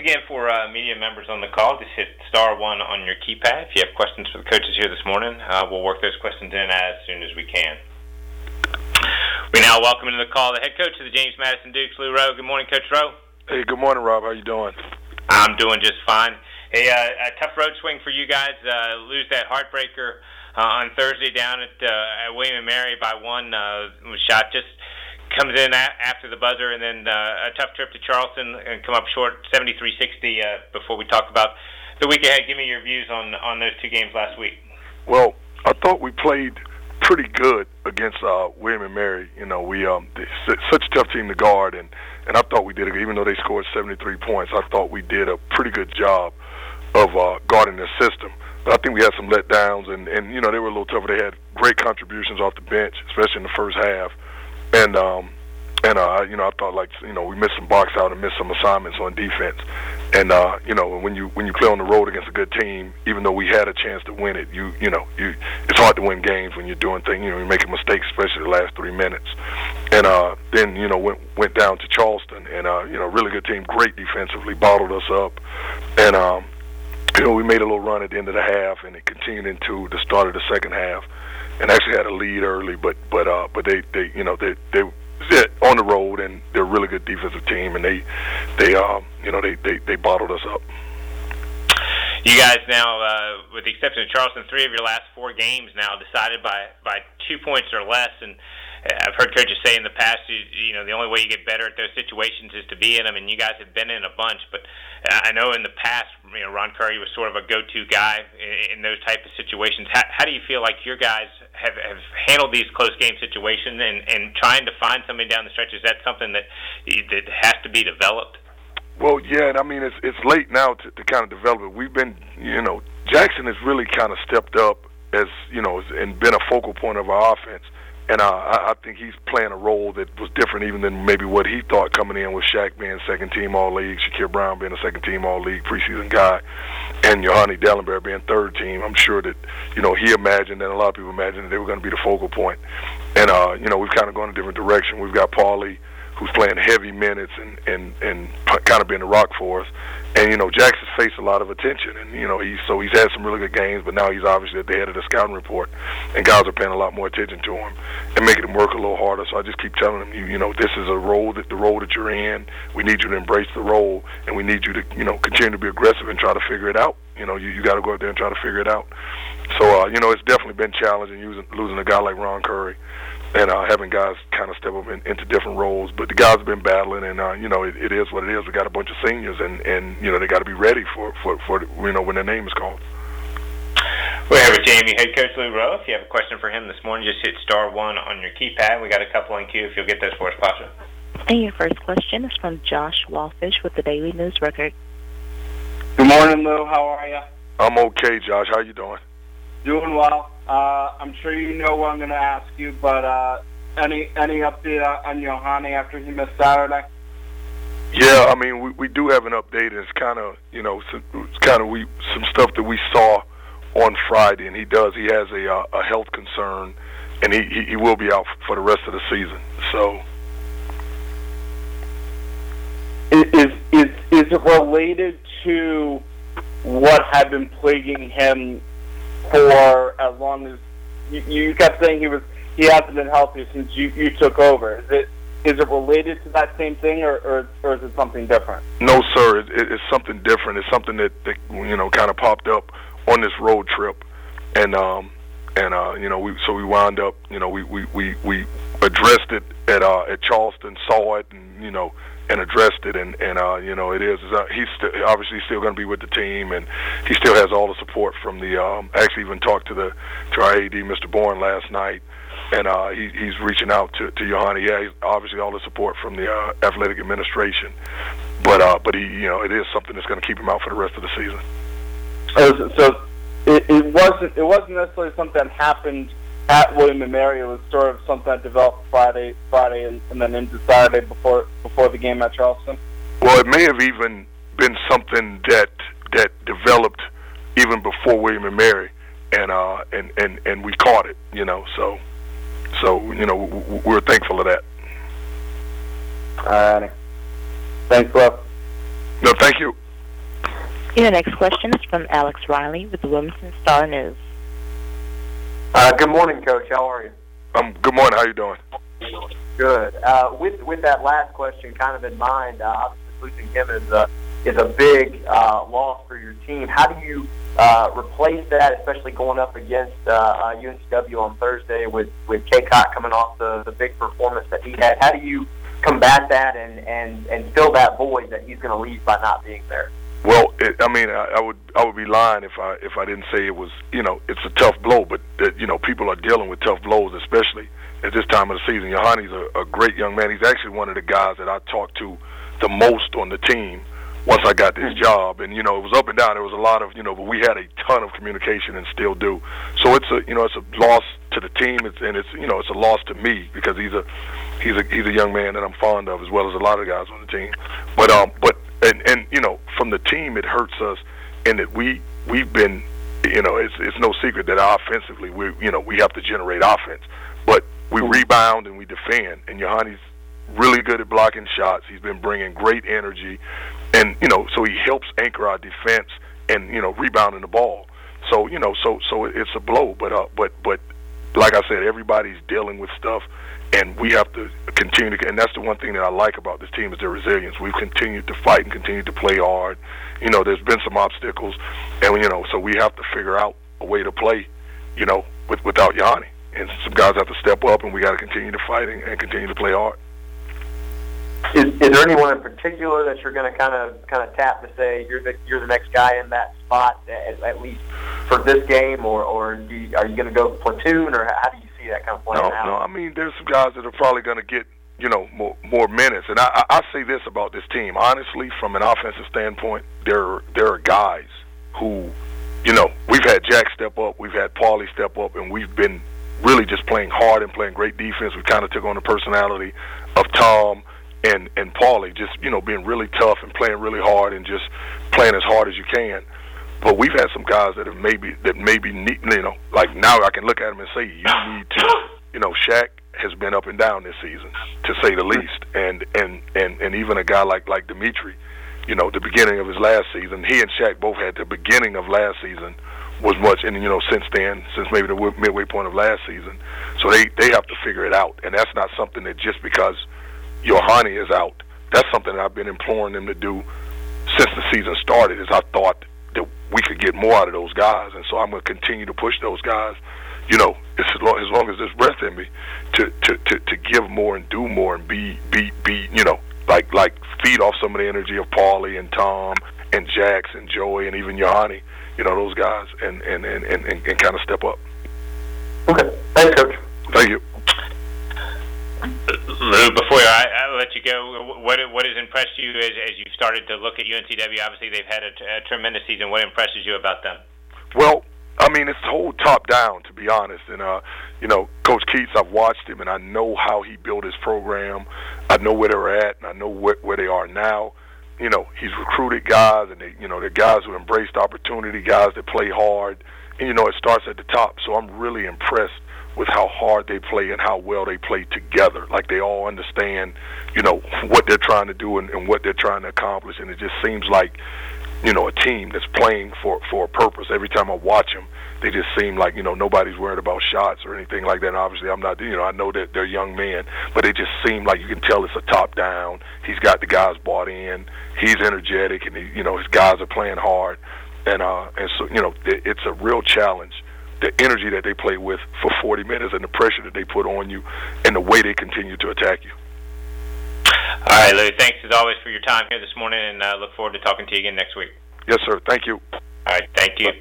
again, for media members on the call, just hit *1 on your keypad. If you have questions for the coaches here this morning, we'll work those questions in as soon as we can. We now welcome into the call the head coach of the James Madison Dukes, Lou Rowe. Good morning, Coach Rowe. Hey, good morning, Rob. How you doing? I'm doing just fine. Hey, a tough road swing for you guys. Lose that heartbreaker on Thursday down at William & Mary by one shot. Just comes in after the buzzer, and then a tough trip to Charleston and come up short 73-60 before we talk about the week ahead. Give me your views on those two games last week. Well, I thought we played pretty good against William & Mary. You know, such a tough team to guard, and I thought we did it. Even though they scored 73 points, I thought we did a pretty good job of guarding their system. But I think we had some letdowns, and you know, they were a little tougher. They had great contributions off the bench, especially in the first half. And you know, I thought, like, you know, we missed some box out and missed some assignments on defense. And you know, when you play on the road against a good team, even though we had a chance to win it, it's hard to win games when you're doing things. You know, you're making mistakes, especially the last 3 minutes. And then, you know, went down to Charleston, and you know, really good team, great defensively, bottled us up. And you know, we made a little run at the end of the half, and it continued into the start of the second half, and actually had a lead early. But they you know, they on the road, and they're a really good defensive team, and they you know, they bottled us up. You guys now, with the exception of Charleston, 3 of your last 4 games now decided by 2 points or less, and I've heard coaches say in the past, you know, the only way you get better at those situations is to be in them, and you guys have been in a bunch. But I know in the past, you know, Ron Curry was sort of a go-to guy in those type of situations. How do you feel like your guys have handled these close game situations and trying to find somebody down the stretch? Is that something that has to be developed? Well, yeah, and I mean, it's late now to kind of develop it. We've been, you know, Jackson has really kind of stepped up as, you know, and been a focal point of our offense. And I think he's playing a role that was different even than maybe what he thought coming in, with Shaq being second-team All-League, Shakir Brown being a second-team All-League preseason guy, and Yohani Dellenberry being third-team. I'm sure that, you know, he imagined, and a lot of people imagined, that they were going to be the focal point. And, you know, we've kind of gone a different direction. We've got Paulie, who's playing heavy minutes and kind of being the rock for us. And, you know, Jackson's faced a lot of attention, and, you know, he's had some really good games, but now he's obviously at the head of the scouting report, and guys are paying a lot more attention to him and making him work a little harder. So I just keep telling him, you know, this is the role that you're in. We need you to embrace the role, and we need you to, you know, continue to be aggressive and try to figure it out. You know, you got to go out there and try to figure it out. So, you know, it's definitely been challenging losing a guy like Ron Curry, and having guys kind of step up into different roles. But the guys have been battling, and, you know, it is what it is. We got a bunch of seniors, and you know, they got to be ready for you know, when their name is called. We have with Jamie head coach Lou Rowe. If you have a question for him this morning, just hit *1 on your keypad. We got a couple in queue if you'll get those for us, Pasha. And your first question is from Josh Wallfish with the Daily News Record. Good morning, Lou. How are you? I'm okay, Josh. How you doing? Doing well. I'm sure you know what I'm going to ask you, but any update on Yohani after he missed Saturday? Yeah, I mean, we do have an update. It's kind of, you know, some stuff that we saw on Friday, and he has a health concern, and he will be out for the rest of the season. So, is it related to what had been plaguing him for as long as you kept saying he hasn't been healthy since you took over? Is it related to that same thing, or is it something different? No, sir. It's something different. It's something that you know, kind of popped up on this road trip, and you know, we wound up, you know, we addressed it at Charleston, saw it, and, you know, and addressed it, and you know, he's obviously still going to be with the team, and he still has all the support from the. Actually, even talked to our AD, Mr. Bourne, last night, and he's reaching out to Yohani. Yeah, he's obviously all the support from the athletic administration, but he, you know, it is something that's going to keep him out for the rest of the season. So it wasn't necessarily something that happened at William & Mary. It was sort of something that developed Friday, and then into Saturday before the game at Charleston. Well, it may have even been something that developed even before William & Mary, and we caught it, you know. So you know, we're thankful of that. All right. Thanks, Will. No, thank you. Your next question is from Alex Riley with the Wilmington Star News. Good morning, Coach. How are you? Good morning. How you doing? Good. With that last question kind of in mind, obviously losing him is a big loss for your team. How do you replace that, especially going up against UNCW on Thursday with K-Cott coming off the big performance that he had? How do you combat that and fill that void that he's going to leave by not being there? Well, I would be lying if I didn't say it was, it's a tough blow, but people are dealing with tough blows, especially at this time of the season. Yohani's a great young man. He's actually one of the guys that I talked to the most on the team once I got this job, and it was up and down. There was a lot of but we had a ton of communication and still do. So it's a loss to the team, it's a loss to me because he's a young man that I'm fond of, as well as a lot of guys on the team. But from the team, it hurts us in that we've been it's no secret that offensively we have to generate offense, but we rebound and we defend, and Yohani's really good at blocking shots. He's been bringing great energy, and so he helps anchor our defense and rebounding the ball. So so it's a blow, but like I said, everybody's dealing with stuff, and we have to continue to. And that's the one thing that I like about this team is their resilience. We've continued to fight and continued to play hard. There's been some obstacles, and so we have to figure out a way to play, without Yohani. And some guys have to step up, and we got to continue to fight and continue to play hard. Is there anyone in particular that you're going to kind of tap to say you're the next guy in that spot at least for this game, or are you going to go platoon, or how do you see that kind of playing out? No. There's some guys that are probably going to get more minutes, and I say this about this team honestly, from an offensive standpoint, there are guys who we've had Jack step up, we've had Paulie step up, and we've been really just playing hard and playing great defense. We kind of took on the personality of Tom and Paulie, just being really tough and playing really hard and just playing as hard as you can. But we've had some guys that maybe need, like now I can look at them and say you need to, Shaq has been up and down this season, to say the least, and even a guy like Dimitri, the beginning of his last season, he and Shaq both had the beginning of last season was much, and since maybe the midway point of last season, so they have to figure it out, and that's not something that just because Yohani is out, that's something that I've been imploring them to do since the season started. Is I thought that we could get more out of those guys, and so I'm going to continue to push those guys, as long as there's breath in me, to give more and do more and be like feed off some of the energy of Paulie and Tom and Jax and Joey and even Yohani, those guys, and kind of step up. Okay. Thanks, Coach. Thank you. Lou, before I let you go, what has impressed you as you've started to look at UNCW? Obviously, they've had a tremendous season. What impresses you about them? Well, it's the whole top down, to be honest. And Coach Keats, I've watched him, and I know how he built his program. I know where they're at, and I know where they are now. He's recruited guys, and they're guys who embraced opportunity, guys that play hard, and it starts at the top. So I'm really impressed with how hard they play and how well they play together. Like they all understand, what they're trying to do and what they're trying to accomplish, and it just seems like, a team that's playing for a purpose. Every time I watch them, they just seem like, nobody's worried about shots or anything like that. And obviously, I'm not, I know that they're young men, but they just seem like you can tell it's a top down. He's got the guys bought in. He's energetic, and his guys are playing hard, and so it's a real challenge. The energy that they play with for 40 minutes and the pressure that they put on you and the way they continue to attack you. All right, Lou, thanks as always for your time here this morning, and look forward to talking to you again next week. Yes, sir. Thank you. All right, thank you.